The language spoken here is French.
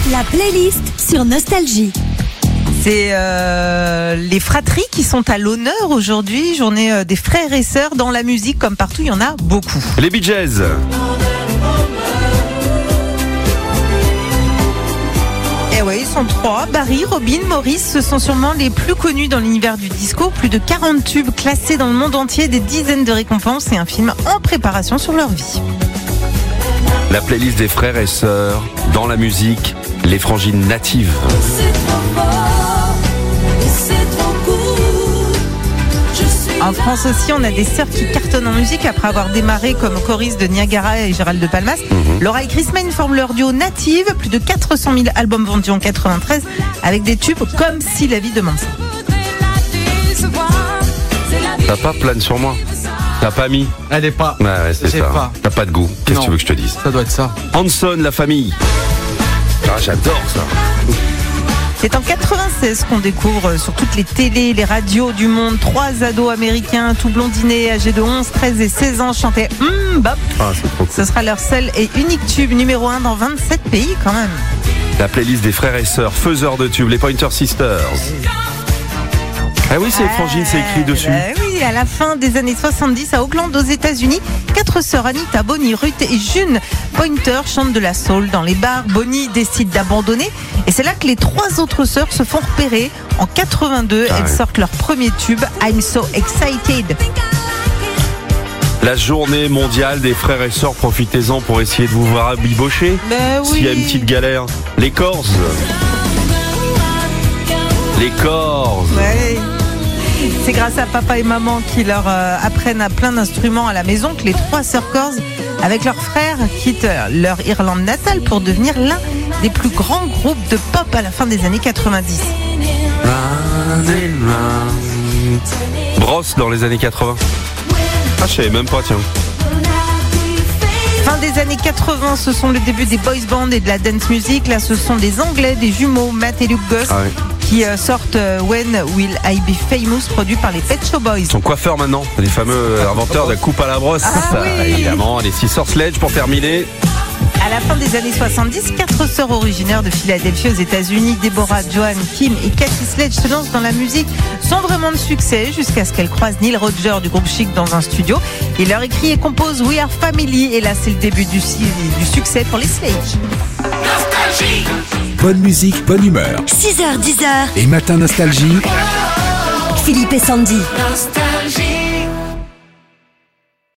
La playlist sur Nostalgie. C'est les fratries qui sont à l'honneur aujourd'hui, journée des frères et sœurs dans la musique, comme partout, il y en a beaucoup. Les Bee Gees. Et oui, ils sont trois. Barry, Robin, Maurice, ce sont sûrement les plus connus dans l'univers du disco. Plus de 40 tubes classés dans le monde entier, des dizaines de récompenses et un film en préparation sur leur vie. La playlist des frères et sœurs dans la musique, les frangines natives. En France aussi, on a des sœurs qui cartonnent en musique après avoir démarré comme choristes de Niagara et Gérald de Palmas. Laura et Chris Mayne forment leur duo Native, plus de 400 000 albums vendus en 93 avec des tubes comme Si la vie demande ça. T'as pas plane sur moi. T'as pas mis. Elle est pas. Ouais, c'est J'ai ça. pas. T'as pas de goût. Qu'est-ce que tu veux que je te dise? Ça doit être ça. Hanson, la famille. Ah, j'adore ça. C'est en 96 qu'on découvre sur toutes les télés, les radios du monde, 3 ados américains, tout blondinés, âgés de 11, 13 et 16 ans, chantaient Bop. Ah, c'est trop cool. Ce sera leur seul et unique tube numéro 1 dans 27 pays quand même. La playlist des frères et sœurs, faiseurs de tubes, les Pointer Sisters. Ah oui, c'est les frangines, c'est écrit dessus. Oui, à la fin des années 70 à Auckland, aux États-Unis, 4 sœurs Anita, Bonnie, Ruth et June Pointer chantent de la soul dans les bars. Bonnie décide d'abandonner et c'est là que les 3 autres sœurs se font repérer. En 82, elles sortent leur premier tube, I'm So Excited. La journée mondiale des frères et sœurs, profitez-en pour essayer de vous voir abibocher. Ben oui. S'il y a une petite galère. Les Corses. Les Corses. Ouais. C'est grâce à papa et maman qui leur apprennent à plein d'instruments à la maison que les 3 sœurs Corses, avec leurs frères, quittent leur Irlande natale pour devenir l'un des plus grands groupes de pop à la fin des années 90. Brosse dans les années 80. Ah, je savais même pas, tiens. Fin des années 80, ce sont le début des boys bands et de la dance music. Là, ce sont des Anglais, des jumeaux, Matt et Luke Goss, qui sortent When Will I Be Famous, produit par les Pet Shop Boys. Ils sont coiffeurs maintenant, les fameux inventeurs de la coupe à la brosse. Oui. Évidemment, les Scissor Sledge pour terminer. À la fin des années 70, 4 sœurs originaires de Philadelphie aux États-Unis, Deborah, Joanne, Kim et Cathy Sledge, se lancent dans la musique sans vraiment de succès jusqu'à ce qu'elles croisent Neil Rodger du groupe Chic dans un studio. Il leur écrit et compose We Are Family et là c'est le début du succès pour les Sledge. Bonne musique, bonne humeur. 6h, 10h. Et Matin Nostalgie. Philippe et Sandy. Nostalgie.